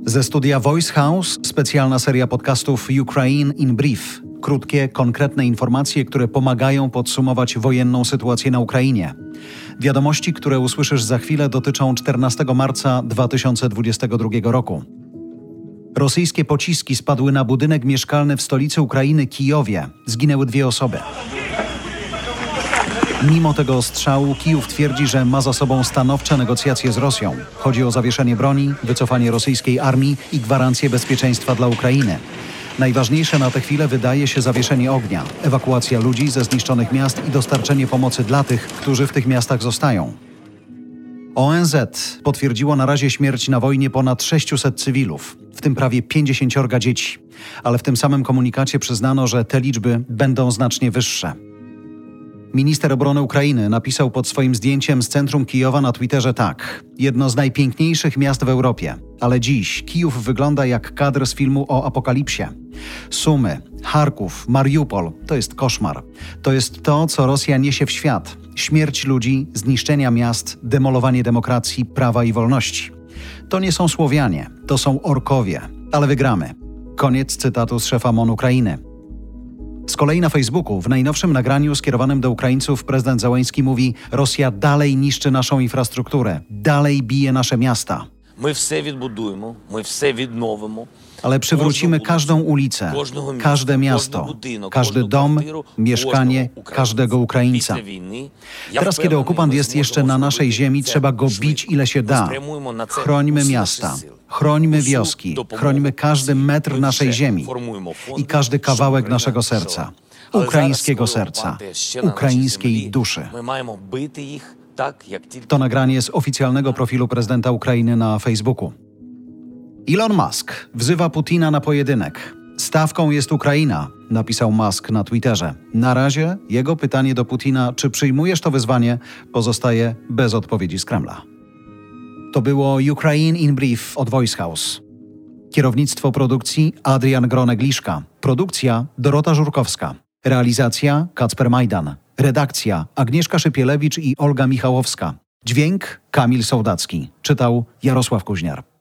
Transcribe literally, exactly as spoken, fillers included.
Ze studia Voice House specjalna seria podcastów Ukraine in Brief. Krótkie, konkretne informacje, które pomagają podsumować wojenną sytuację na Ukrainie. Wiadomości, które usłyszysz za chwilę, dotyczą czternastego marca dwa tysiące dwudziestego drugiego roku. Rosyjskie pociski spadły na budynek mieszkalny w stolicy Ukrainy, Kijowie. Zginęły dwie osoby. Mimo tego ostrzału Kijów twierdzi, że ma za sobą stanowcze negocjacje z Rosją. Chodzi o zawieszenie broni, wycofanie rosyjskiej armii i gwarancję bezpieczeństwa dla Ukrainy. Najważniejsze na tę chwilę wydaje się zawieszenie ognia, ewakuacja ludzi ze zniszczonych miast i dostarczenie pomocy dla tych, którzy w tych miastach zostają. O N Z potwierdziło na razie śmierć na wojnie ponad sześciuset cywilów, w tym prawie pięćdziesięciorga dzieci. Ale w tym samym komunikacie przyznano, że te liczby będą znacznie wyższe. Minister obrony Ukrainy napisał pod swoim zdjęciem z centrum Kijowa na Twitterze tak. Jedno z najpiękniejszych miast w Europie, ale dziś Kijów wygląda jak kadr z filmu o apokalipsie. Sumy, Charków, Mariupol to jest koszmar. To jest to, co Rosja niesie w świat. Śmierć ludzi, zniszczenia miast, demolowanie demokracji, prawa i wolności. To nie są Słowianie, to są orkowie, ale wygramy. Koniec cytatu z szefa M O N Ukrainy. Z kolei na Facebooku, w najnowszym nagraniu skierowanym do Ukraińców, prezydent Zełenski mówi: Rosja dalej niszczy naszą infrastrukturę, dalej bije nasze miasta. My все відбудуємо, ми все відновимо. Ale przywrócimy każdą ulicę, każde miasto, każdy dom, mieszkanie każdego Ukraińca. Teraz, kiedy okupant jest jeszcze na naszej ziemi, trzeba go bić ile się da. Chrońmy miasta, chrońmy wioski, chrońmy każdy metr naszej ziemi i każdy kawałek naszego serca, ukraińskiego serca, ukraińskiej duszy. To nagranie z oficjalnego profilu prezydenta Ukrainy na Facebooku. Elon Musk wzywa Putina na pojedynek. Stawką jest Ukraina, napisał Musk na Twitterze. Na razie jego pytanie do Putina, czy przyjmujesz to wyzwanie, pozostaje bez odpowiedzi z Kremla. To było Ukraine in Brief od Voice House. Kierownictwo produkcji Adrian Gronek-Liszka. Produkcja Dorota Żurkowska. Realizacja Kacper Majdan. Redakcja Agnieszka Szypielewicz i Olga Michałowska. Dźwięk Kamil Sołdacki. Czytał Jarosław Kuźniar.